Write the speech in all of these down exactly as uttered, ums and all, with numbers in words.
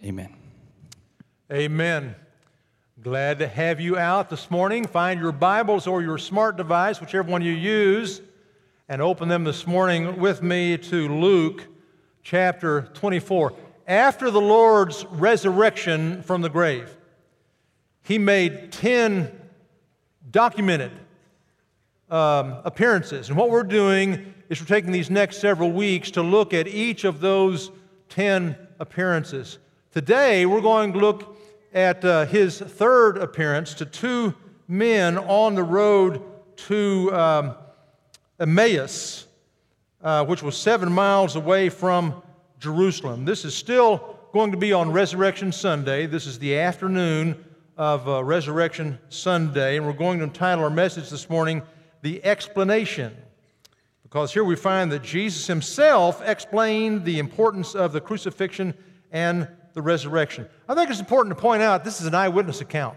Amen. Amen. Glad to have you out this morning. Find your Bibles or your smart device, whichever one you use, and open them this morning with me to Luke chapter twenty-four. After the Lord's resurrection from the grave, He made ten documented um, appearances. And what we're doing is we're taking these next several weeks to look at each of those ten appearances. Today, we're going to look at uh, His third appearance to two men on the road to um, Emmaus, uh, which was seven miles away from Jerusalem. This is still going to be on Resurrection Sunday. This is the afternoon of uh, Resurrection Sunday, and we're going to entitle our message this morning, The Explanation, because here we find that Jesus Himself explained the importance of the crucifixion and the resurrection. I think it's important to point out this is an eyewitness account.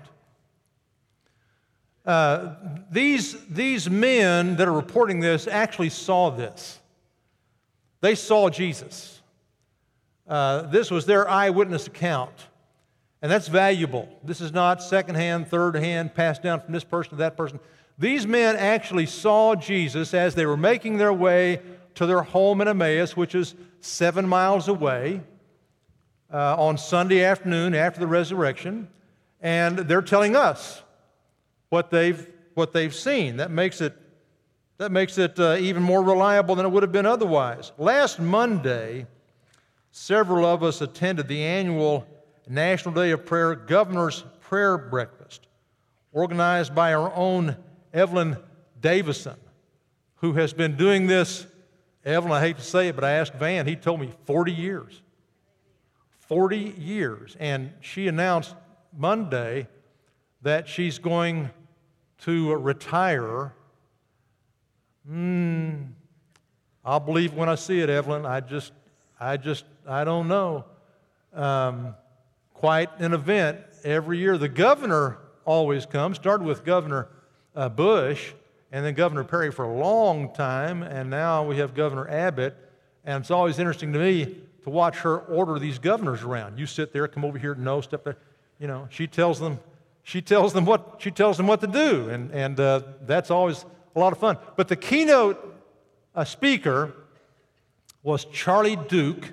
Uh, these, these men that are reporting this actually saw this. They saw Jesus. Uh, this was their eyewitness account. And that's valuable. This is not secondhand, third-hand, passed down from this person to that person. These men actually saw Jesus as they were making their way to their home in Emmaus, which is seven miles away, uh, on Sunday afternoon after the resurrection. And they're telling us what they've, what they've seen. That makes it, that makes it uh, even more reliable than it would have been otherwise. Last Monday, several of us attended the annual National Day of Prayer Governor's Prayer Breakfast, organized by our own Evelyn Davison, who has been doing this, Evelyn, I hate to say it, but I asked Van, he told me forty years. forty years. And she announced Monday that she's going to retire. Hmm, I'll believe when I see it, Evelyn. I just, I just, I don't know. Um, quite an event every year. The governor always comes, started with Governor uh, Bush, and then Governor Perry for a long time, and now we have Governor Abbott, and it's always interesting to me to watch her order these governors around. You sit there, come over here, no, step there. You know, she tells them, she tells them what she tells them what to do, and and uh, that's always a lot of fun. But the keynote uh, speaker was Charlie Duke,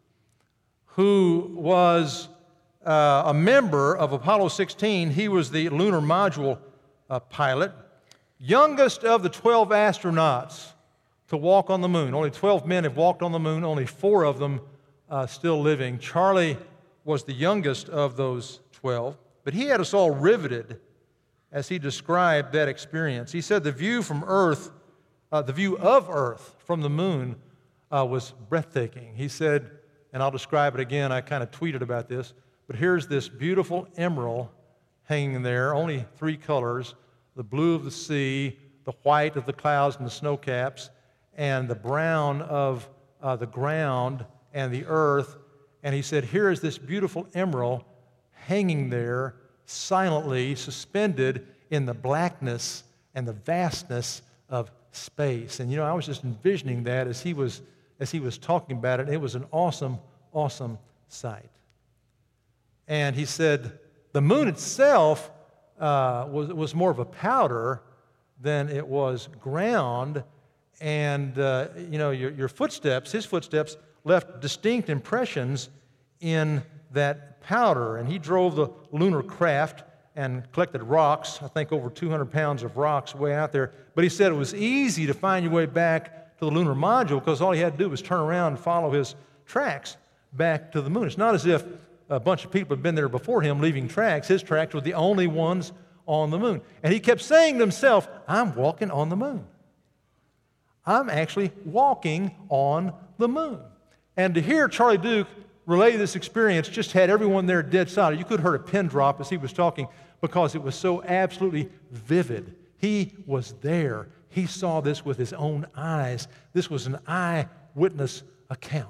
who was uh, a member of Apollo sixteen. He was the lunar module uh, pilot, youngest of the twelve astronauts to walk on the moon. Only twelve men have walked on the moon. Only four of them uh, still living. Charlie was the youngest of those twelve, but he had us all riveted as he described that experience. He said the view from Earth, uh, the view of Earth from the moon uh, was breathtaking. He said, and I'll describe it again, I kind of tweeted about this, but here's this beautiful emerald hanging there, only three colors, the blue of the sea, the white of the clouds and the snow caps, and the brown of uh, the ground and the earth. And he said, here is this beautiful emerald hanging there, silently suspended in the blackness and the vastness of space. And you know, I was just envisioning that as he was as he was talking about it. It was an awesome, awesome sight. And he said the moon itself uh, was was more of a powder than it was ground. And uh, you know, your your footsteps, his footsteps, left distinct impressions in that powder. And he drove the lunar craft and collected rocks, I think over two hundred pounds of rocks way out there. But he said it was easy to find your way back to the lunar module because all you had to do was turn around and follow his tracks back to the moon. It's not as if a bunch of people had been there before him leaving tracks. His tracks were the only ones on the moon. And he kept saying to himself, I'm walking on the moon. I'm actually walking on the moon. And to hear Charlie Duke relay this experience just had everyone there dead silent. You could have heard a pin drop as he was talking because it was so absolutely vivid. He was there. He saw this with his own eyes. This was an eyewitness account.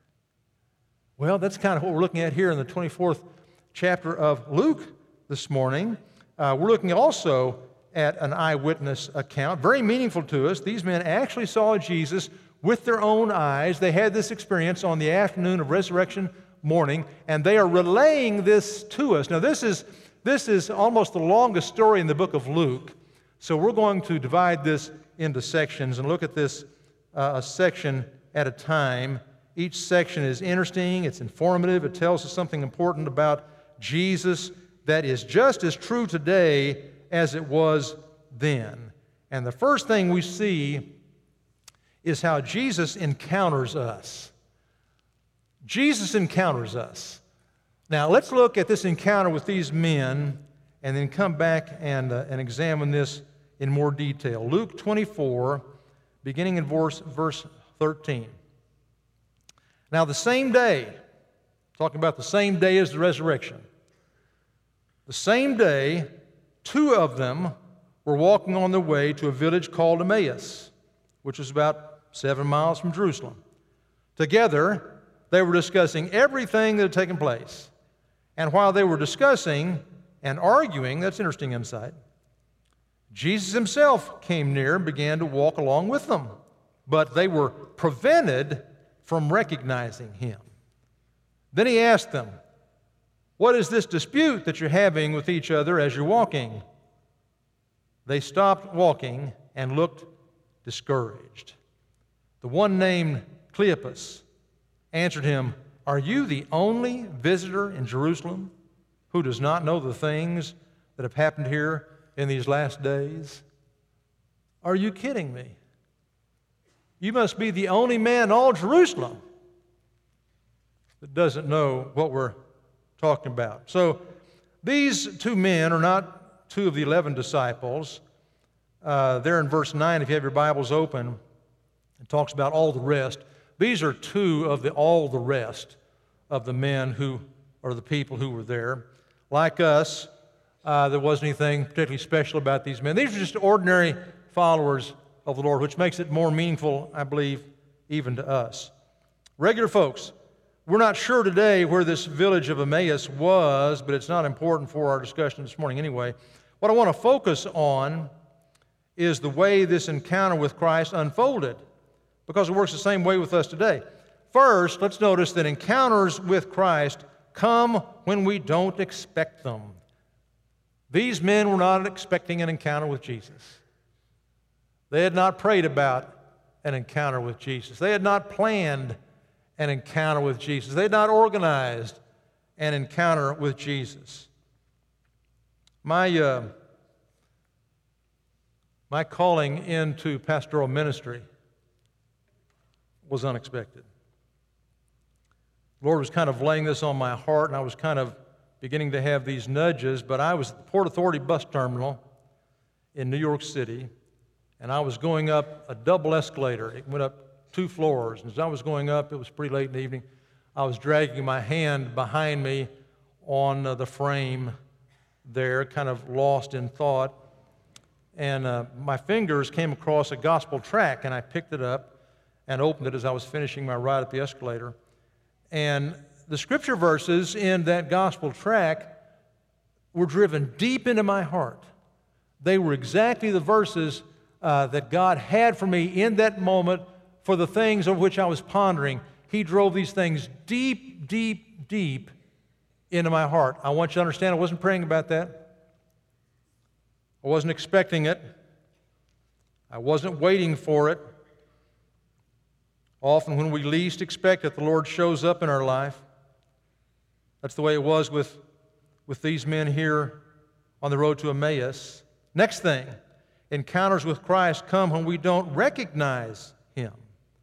Well, that's kind of what we're looking at here in the twenty-fourth chapter of Luke this morning. Uh, we're looking also at an eyewitness account, very meaningful to us. These men actually saw Jesus with their own eyes. They had this experience on the afternoon of Resurrection morning, and they are relaying this to us. Now, this is, this is almost the longest story in the book of Luke, so we're going to divide this into sections and look at this uh, a section at a time. Each section is interesting, it's informative, it tells us something important about Jesus that is just as true today as it was then. And the first thing we see is how Jesus encounters us. Jesus encounters us. Now, let's look at this encounter with these men and then come back and, uh, and examine this in more detail. Luke twenty-four, beginning in verse, verse thirteen. Now, the same day, talking about the same day as the resurrection, the same day, two of them were walking on their way to a village called Emmaus, which was about seven miles from Jerusalem. Together, they were discussing everything that had taken place. And while they were discussing and arguing, that's interesting insight, Jesus himself came near and began to walk along with them. But they were prevented from recognizing him. Then he asked them, "What is this dispute that you're having with each other as you're walking?" They stopped walking and looked discouraged. The one named Cleopas answered him, "Are you the only visitor in Jerusalem who does not know the things that have happened here in these last days?" Are you kidding me? You must be the only man in all Jerusalem that doesn't know what we're talking about. So these two men are not two of the eleven disciples. Uh, there in verse nine, if you have your Bibles open, it talks about all the rest. These are two of the all the rest of the men who, or the people who were there. Like us, uh, there wasn't anything particularly special about these men. These are just ordinary followers of the Lord, which makes it more meaningful, I believe, even to us. Regular folks, we're not sure today where this village of Emmaus was, but it's not important for our discussion this morning anyway. What I want to focus on is the way this encounter with Christ unfolded, because it works the same way with us today. First, let's notice that encounters with Christ come when we don't expect them. These men were not expecting an encounter with Jesus. They had not prayed about an encounter with Jesus. They had not planned an encounter with Jesus. They had not organized an encounter with Jesus. My, uh, my calling into pastoral ministry was unexpected. The Lord was kind of laying this on my heart, and I was kind of beginning to have these nudges, but I was at the Port Authority bus terminal in New York City, and I was going up a double escalator. It went up two floors, and as I was going up, it was pretty late in the evening, I was dragging my hand behind me on uh, the frame there, kind of lost in thought, and uh, my fingers came across a gospel tract, and I picked it up and opened it as I was finishing my ride up the escalator. And the scripture verses in that gospel tract were driven deep into my heart. They were exactly the verses uh, that God had for me in that moment for the things of which I was pondering. He drove these things deep, deep, deep into my heart. I want you to understand I wasn't praying about that. I wasn't expecting it. I wasn't waiting for it. Often when we least expect it, the Lord shows up in our life. That's the way it was with, with these men here on the road to Emmaus. Next thing, encounters with Christ come when we don't recognize Him.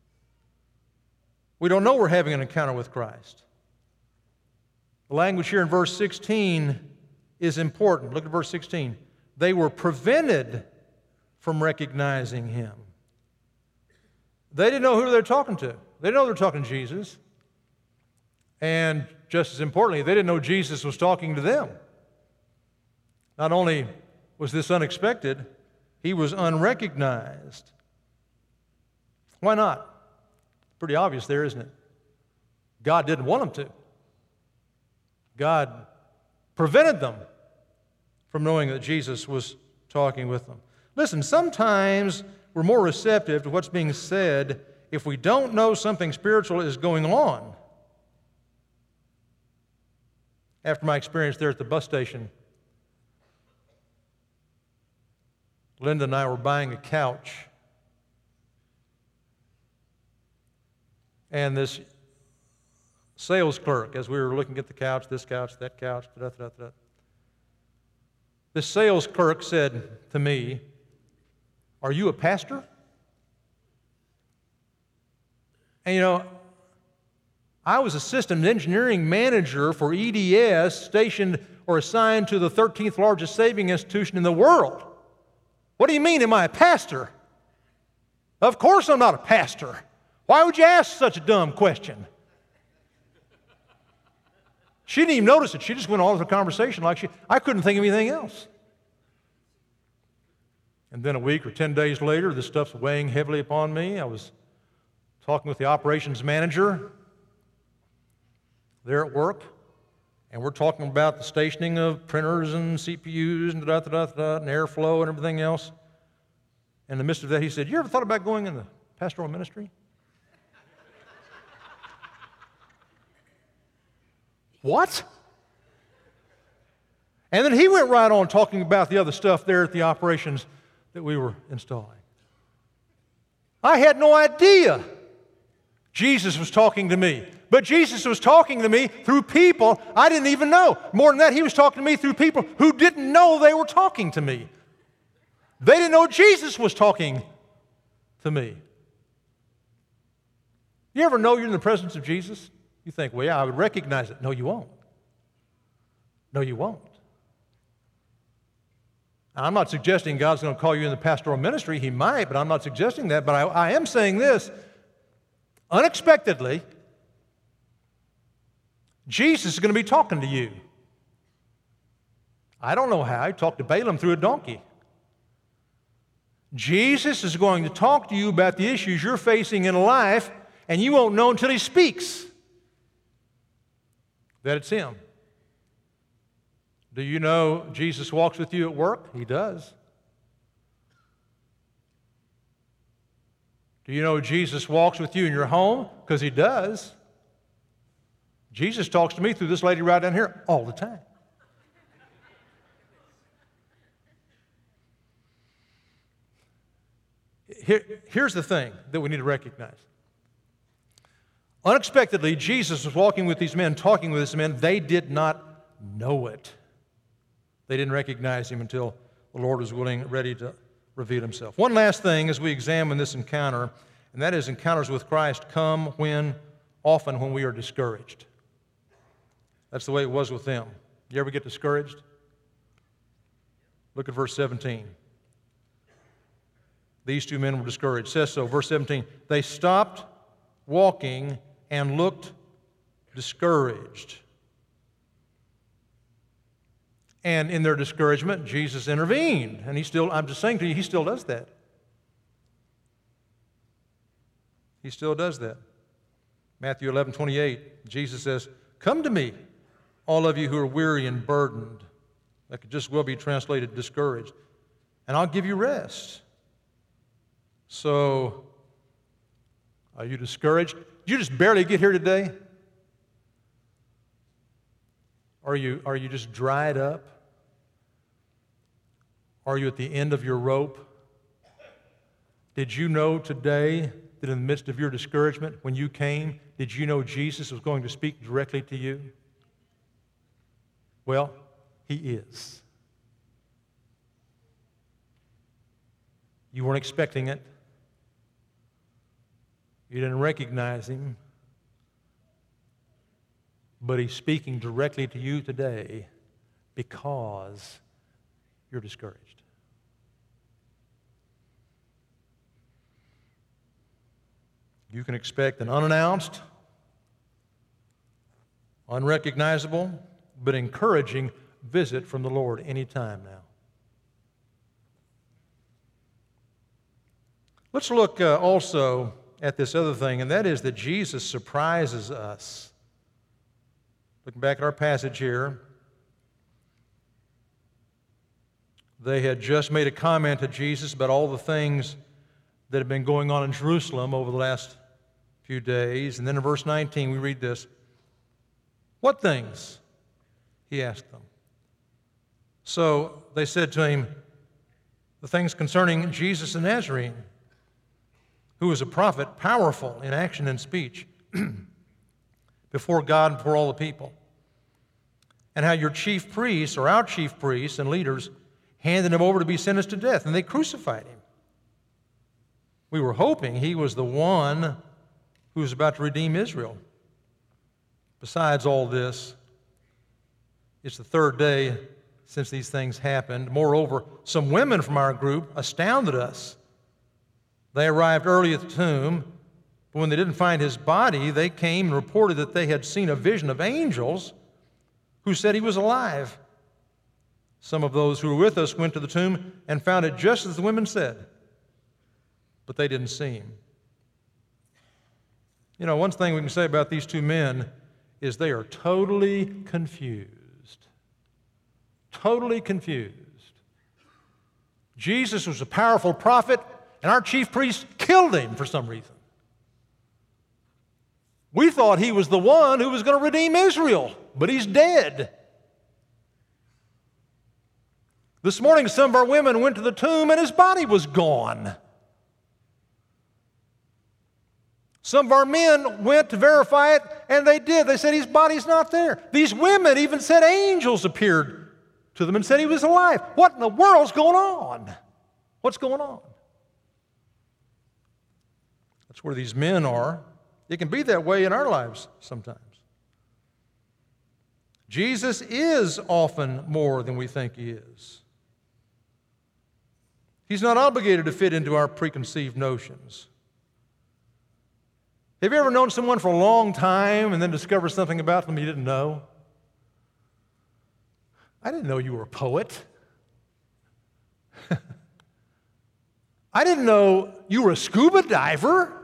We don't know we're having an encounter with Christ. The language here in verse sixteen is important. Look at verse sixteen. They were prevented from recognizing Him. They didn't know who they were talking to. They didn't know they were talking to Jesus. And just as importantly, they didn't know Jesus was talking to them. Not only was this unexpected, He was unrecognized. Why not? Pretty obvious there, isn't it? God didn't want them to. God prevented them from knowing that Jesus was talking with them. Listen, sometimes we're more receptive to what's being said if we don't know something spiritual is going on after my experience there at the bus station, Linda and I were buying a couch. And this sales clerk, as we were looking at the couch, this couch, that couch, da, da, da, da, this sales clerk said to me, "Are you a pastor?" And you know, I was assistant engineering manager for E D S, stationed or assigned to the thirteenth largest saving institution in the world. What do you mean, am I a pastor? Of course I'm not a pastor. Why would you ask such a dumb question? She didn't even notice it. She just went on with the conversation like she, I couldn't think of anything else. And then a week or ten days later, this stuff's weighing heavily upon me. I was talking with the operations manager there at work, and we're talking about the stationing of printers and C P Us and da da da da and airflow and everything else. In the midst of that, he said, "You ever thought about going in the pastoral ministry?" What? And then he went right on talking about the other stuff there at the operations that we were installing. I had no idea Jesus was talking to me. But Jesus was talking to me through people I didn't even know. More than that, he was talking to me through people who didn't know they were talking to me. They didn't know Jesus was talking to me. You ever know you're in the presence of Jesus? You think, well, yeah, I would recognize it. No, you won't. No, you won't. Now, I'm not suggesting God's going to call you in the pastoral ministry. He might, but I'm not suggesting that. But I, I am saying this. Unexpectedly, Jesus is going to be talking to you. I don't know how. He talked to Balaam through a donkey. Jesus is going to talk to you about the issues you're facing in life, and you won't know until he speaks that it's him. Do you know Jesus walks with you at work? He does. Do you know Jesus walks with you in your home? Because he does. Jesus talks to me through this lady right down here all the time. Here, here's the thing that we need to recognize. Unexpectedly, Jesus was walking with these men, talking with these men. They did not know it. They didn't recognize him until the Lord was willing, ready to reveal himself. One last thing as we examine this encounter, and that is encounters with Christ come when, often when we are discouraged. That's the way it was with them. You ever get discouraged? Look at verse seventeen. These two men were discouraged. It says so, verse seventeen. They stopped walking and looked discouraged. And in their discouragement, Jesus intervened. And he still, I'm just saying to you, he still does that. He still does that. Matthew eleven twenty-eight, Jesus says, "Come to me, all of you who are weary and burdened." That could just well be translated discouraged. "And I'll give you rest." So, are you discouraged? Did you just barely get here today? Are you, are you just dried up? Are you at the end of your rope? Did you know today that in the midst of your discouragement, when you came, did you know Jesus was going to speak directly to you? Well, he is. You weren't expecting it. You didn't recognize him. But he's speaking directly to you today because you're discouraged. You can expect an unannounced, unrecognizable, but encouraging visit from the Lord anytime now. Let's look uh, also at this other thing, and that is that Jesus surprises us. Looking back at our passage here, they had just made a comment to Jesus about all the things that have been going on in Jerusalem over the last few days. And then in verse nineteen, we read this. What things? he asked them. So they said to him, the things concerning Jesus the Nazarene, who was a prophet, powerful in action and speech, before God and before all the people, and how your chief priests, or our chief priests and leaders, handed him over to be sentenced to death, and they crucified him. We were hoping he was the one who was about to redeem Israel. Besides all this, it's the third day since these things happened. Moreover, some women from our group astounded us. They arrived early at the tomb, but when they didn't find his body, they came and reported that they had seen a vision of angels who said he was alive. Some of those who were with us went to the tomb and found it just as the women said, but they didn't see him. You know, one thing we can say about these two men is they are totally confused. Totally confused. Jesus was a powerful prophet, and our chief priest killed him for some reason. We thought he was the one who was going to redeem Israel, but he's dead. This morning, some of our women went to the tomb, and his body was gone. Some of our men went to verify it, and they did. They said his body's not there. These women even said angels appeared to them and said he was alive. What in the world's going on? What's going on? That's where these men are. It can be that way in our lives sometimes. Jesus is often more than we think he is. He's not obligated to fit into our preconceived notions. Have you ever known someone for a long time and then discovered something about them you didn't know? I didn't know you were a poet. I didn't know you were a scuba diver.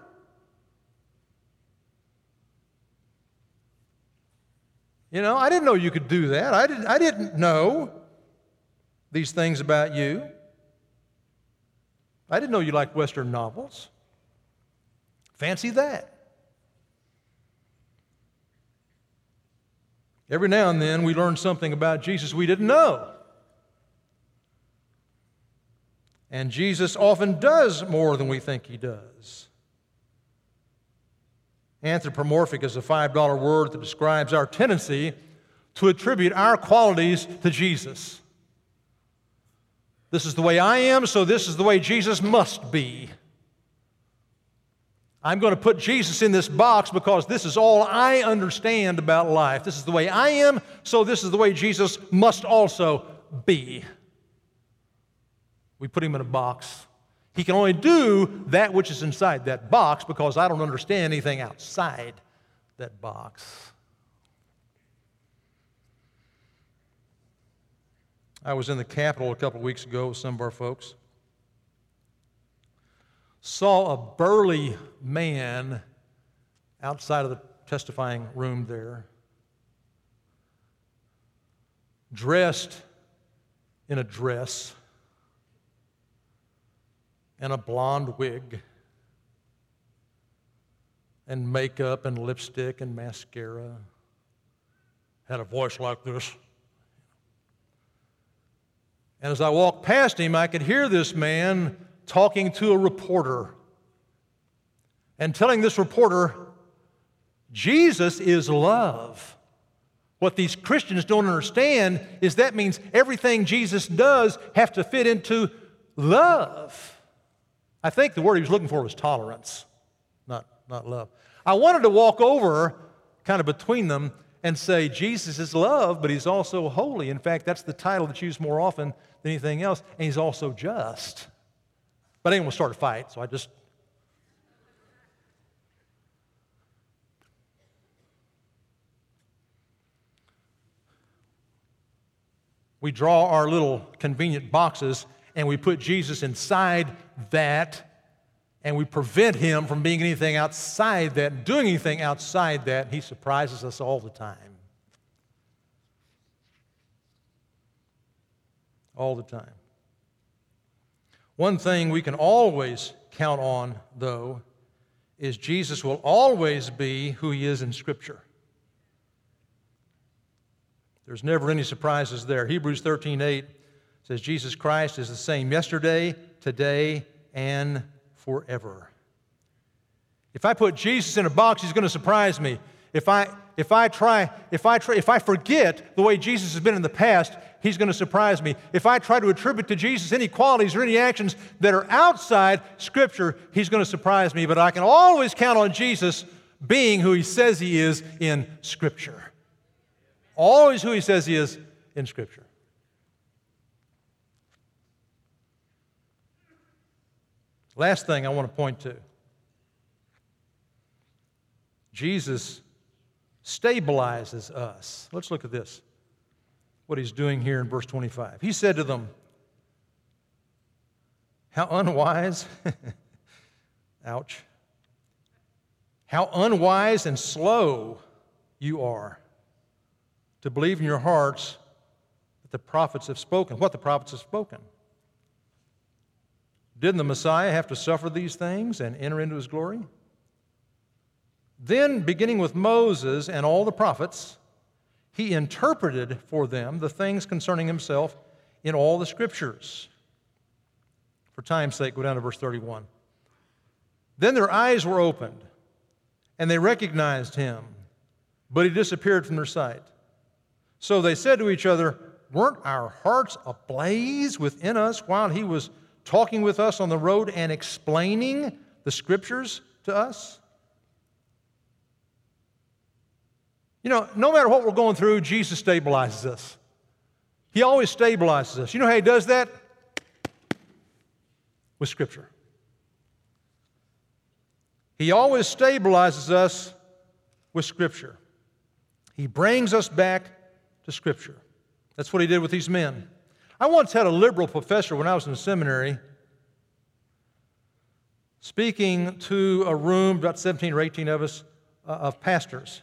You know, I didn't know you could do that. I didn't, I didn't know these things about you. I didn't know you liked Western novels. Fancy that. Every now and then we learn something about Jesus we didn't know. And Jesus often does more than we think he does. Anthropomorphic is a five dollar word that describes our tendency to attribute our qualities to Jesus. This is the way I am, so this is the way Jesus must be. I'm going to put Jesus in this box because this is all I understand about life. This is the way I am, so this is the way Jesus must also be. We put him in a box. He can only do that which is inside that box because I don't understand anything outside that box. I was in the Capitol a couple of weeks ago with some of our folks. Saw a burly man outside of the testifying room there, dressed in a dress and a blonde wig and makeup and lipstick and mascara. Had a voice like this. And as I walked past him, I could hear this man talking to a reporter and telling this reporter, Jesus is love. What these Christians don't understand is that means everything Jesus does has to fit into love. I think the word he was looking for was tolerance, not, not love. I wanted to walk over kind of between them and say, Jesus is love, but he's also holy. In fact, that's the title that's used more often than anything else, and he's also just. But I didn't want to start a fight, so I just... We draw our little convenient boxes and we put Jesus inside that, and we prevent him from being anything outside that, doing anything outside that. He surprises us all the time. All the time. One thing we can always count on, though, is Jesus will always be who he is in Scripture. There's never any surprises there. Hebrews thirteen eight says Jesus Christ is the same yesterday, today, and forever. If I put Jesus in a box, he's going to surprise me. If I if I try if I try if I forget the way Jesus has been in the past, he's going to surprise me. If I try to attribute to Jesus any qualities or any actions that are outside Scripture, he's going to surprise me. But I can always count on Jesus being who he says he is in Scripture. Always who he says he is in Scripture. Last thing I want to point to. Jesus stabilizes us. Let's look at this, what he's doing here in verse twenty-five. He said to them, how unwise, ouch, how unwise and slow you are to believe in your hearts that the prophets have spoken, what the prophets have spoken. Didn't the Messiah have to suffer these things and enter into his glory? Then, beginning with Moses and all the prophets, he interpreted for them the things concerning himself in all the Scriptures. For time's sake, go down to verse thirty-one. Then their eyes were opened, and they recognized him, but he disappeared from their sight. So they said to each other, weren't our hearts ablaze within us while he was talking with us on the road and explaining the Scriptures to us? You know, no matter what we're going through, Jesus stabilizes us. He always stabilizes us. You know how he does that? With Scripture. He always stabilizes us with Scripture. He brings us back to Scripture. That's what he did with these men. I once had a liberal professor when I was in the seminary speaking to a room, about seventeen or eighteen of us, uh, of pastors.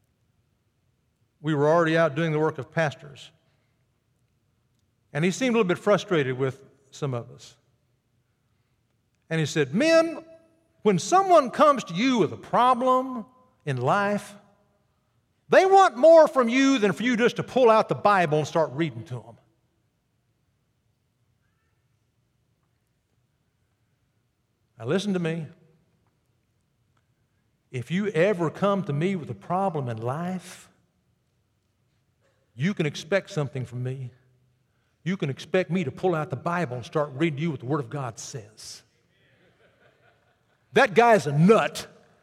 We were already out doing the work of pastors. And he seemed a little bit frustrated with some of us. And he said, men, when someone comes to you with a problem in life, they want more from you than for you just to pull out the Bible and start reading to them. Now listen to me. If you ever come to me with a problem in life, you can expect something from me. You can expect me to pull out the Bible and start reading to you what the Word of God says. That guy's a nut.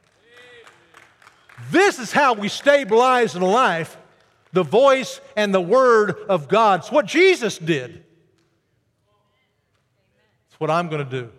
This is how we stabilize in life the voice and the Word of God. It's what Jesus did. It's what I'm going to do.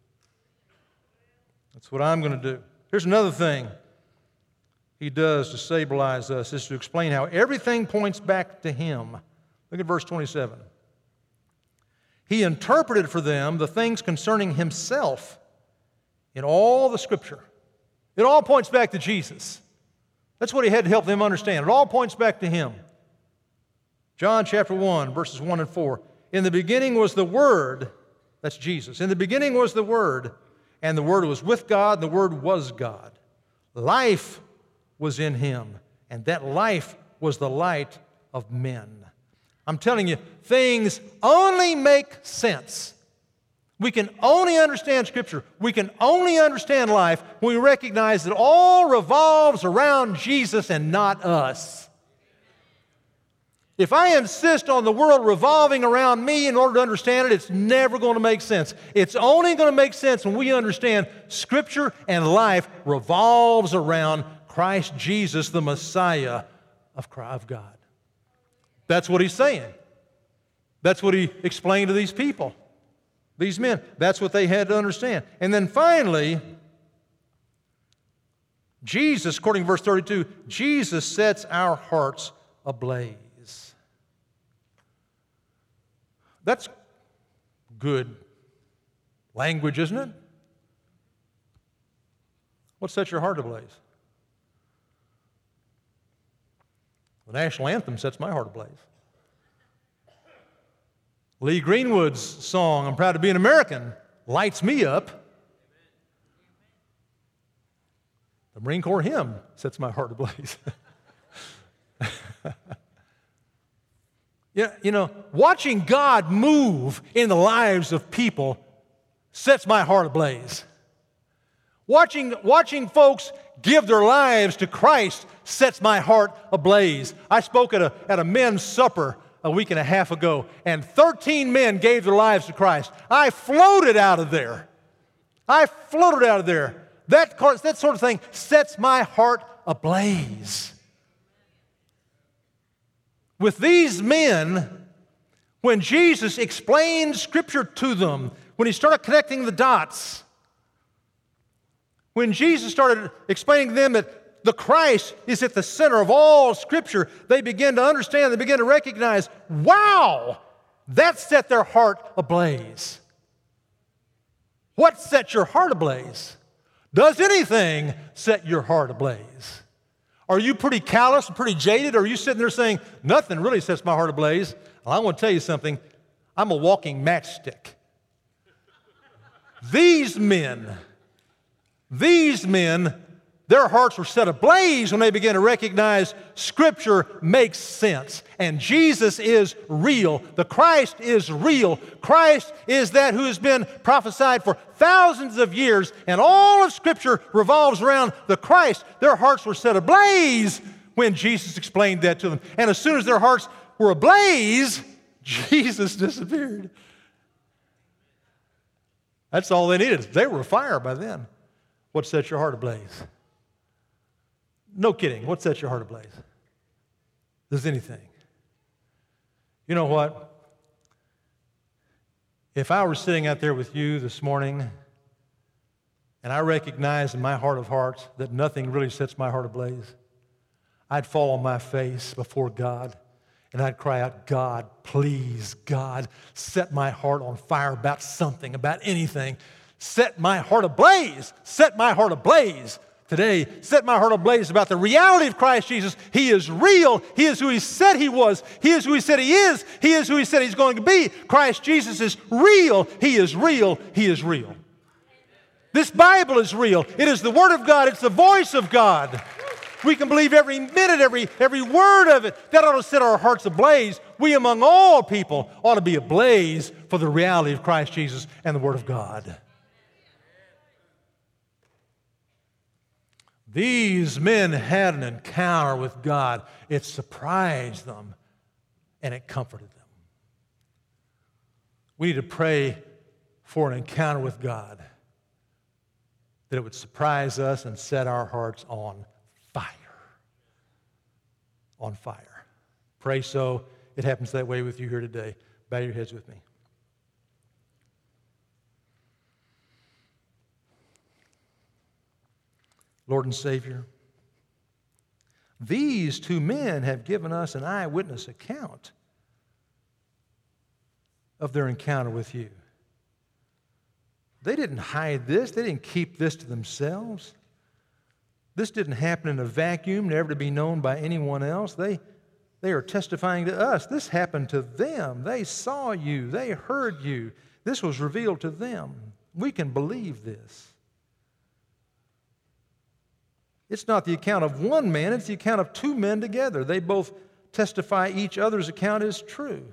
That's what I'm going to do. Here's another thing he does to stabilize us, is to explain how everything points back to him. Look at verse twenty-seven. He interpreted for them the things concerning himself in all the Scripture. It all points back to Jesus. That's what he had to help them understand. It all points back to him. John chapter one, verses one and four. In the beginning was the Word, that's Jesus. In the beginning was the Word, and the Word was with God, and the Word was God. Life was in him, and that life was the light of men. I'm telling you, things only make sense. We can only understand Scripture. We can only understand life when we recognize that all revolves around Jesus and not us. If I insist on the world revolving around me in order to understand it, it's never going to make sense. It's only going to make sense when we understand Scripture and life revolves around Christ Jesus, the Messiah of God. That's what he's saying. That's what he explained to these people, these men. That's what they had to understand. And then finally, Jesus, according to verse thirty-two, Jesus sets our hearts ablaze. That's good language, isn't it? What sets your heart ablaze? The national anthem sets my heart ablaze. Lee Greenwood's song, I'm Proud to Be an American, lights me up. The Marine Corps hymn sets my heart ablaze. You you know, watching God move in the lives of people sets my heart ablaze. Watching, watching folks give their lives to Christ sets my heart ablaze. I spoke at a, at a men's supper a week and a half ago, and thirteen men gave their lives to Christ. I floated out of there. I floated out of there. That, that sort of thing sets my heart ablaze. With these men, when Jesus explained Scripture to them, when he started connecting the dots, when Jesus started explaining to them that the Christ is at the center of all Scripture, they began to understand, they began to recognize, wow, that set their heart ablaze. What sets your heart ablaze? Does anything set your heart ablaze? Are you pretty callous and pretty jaded, or are you sitting there saying, nothing really sets my heart ablaze? Well, I want to tell you something. I'm a walking matchstick. These men, these men, their hearts were set ablaze when they began to recognize Scripture makes sense. And Jesus is real. The Christ is real. Christ is that who has been prophesied for thousands of years, and all of Scripture revolves around the Christ. Their hearts were set ablaze when Jesus explained that to them. And as soon as their hearts were ablaze, Jesus disappeared. That's all they needed. They were afire by then. What sets your heart ablaze? No kidding. What sets your heart ablaze? Does anything? You know what? If I were sitting out there with you this morning and I recognized in my heart of hearts that nothing really sets my heart ablaze, I'd fall on my face before God and I'd cry out, God, please, God, set my heart on fire about something, about anything. Set my heart ablaze. Set my heart ablaze. Today, set my heart ablaze about the reality of Christ Jesus. He is real. He is who He said He was. He is who He said He is. He is who He said He's going to be. Christ Jesus is real. He is real. He is real. This Bible is real. It is the Word of God. It's the voice of God. We can believe every minute, every, every word of it. That ought to set our hearts ablaze. We among all people ought to be ablaze for the reality of Christ Jesus and the Word of God. These men had an encounter with God. It surprised them and it comforted them. We need to pray for an encounter with God, that it would surprise us and set our hearts on fire. On fire. Pray so it happens that way with you here today. Bow your heads with me. Lord and Savior, these two men have given us an eyewitness account of their encounter with you. They didn't hide this. They didn't keep this to themselves. This didn't happen in a vacuum, never to be known by anyone else. They, they are testifying to us. This happened to them. They saw you. They heard you. This was revealed to them. We can believe this. It's not the account of one man, it's the account of two men together. They both testify each other's account is true.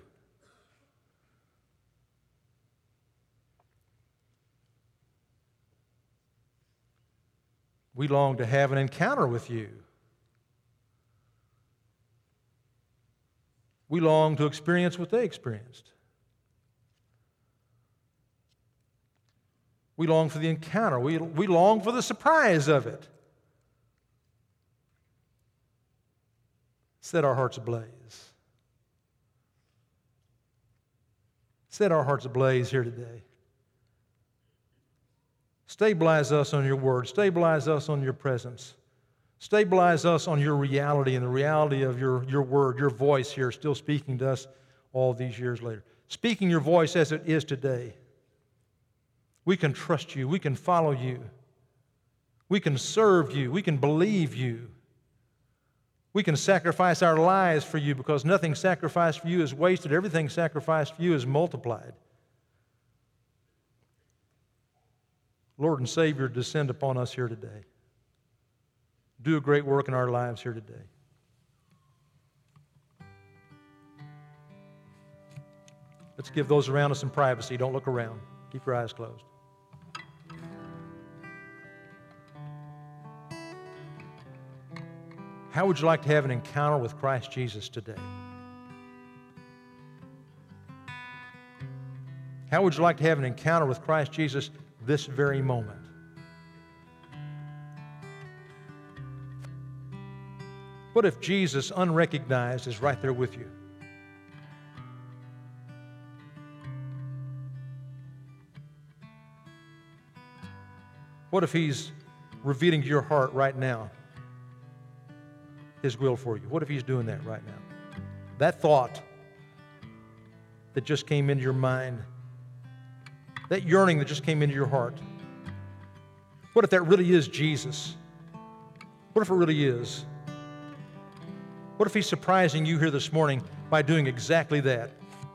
We long to have an encounter with you. We long to experience what they experienced. We long for the encounter. We, we long for the surprise of it. Set our hearts ablaze. Set our hearts ablaze here today. Stabilize us on your word. Stabilize us on your presence. Stabilize us on your reality and the reality of your, your word, your voice here still speaking to us all these years later. Speaking your voice as it is today. We can trust you. We can follow you. We can serve you. We can believe you. We can sacrifice our lives for you because nothing sacrificed for you is wasted. Everything sacrificed for you is multiplied. Lord and Savior, descend upon us here today. Do a great work in our lives here today. Let's give those around us some privacy. Don't look around. Keep your eyes closed. How would you like to have an encounter with Christ Jesus today? How would you like to have an encounter with Christ Jesus this very moment? What if Jesus, unrecognized, is right there with you? What if He's revealing to your heart right now His will for you? What if He's doing that right now? That thought that just came into your mind, that yearning that just came into your heart, what if that really is Jesus? What if it really is? What if He's surprising you here this morning by doing exactly that?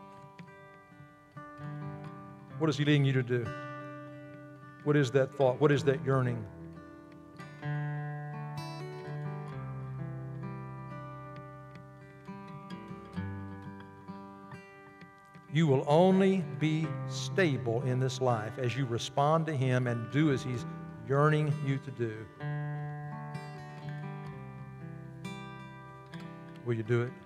What is He leading you to do? What is that thought? What is that yearning? You will only be stable in this life as you respond to Him and do as He's yearning you to do. Will you do it?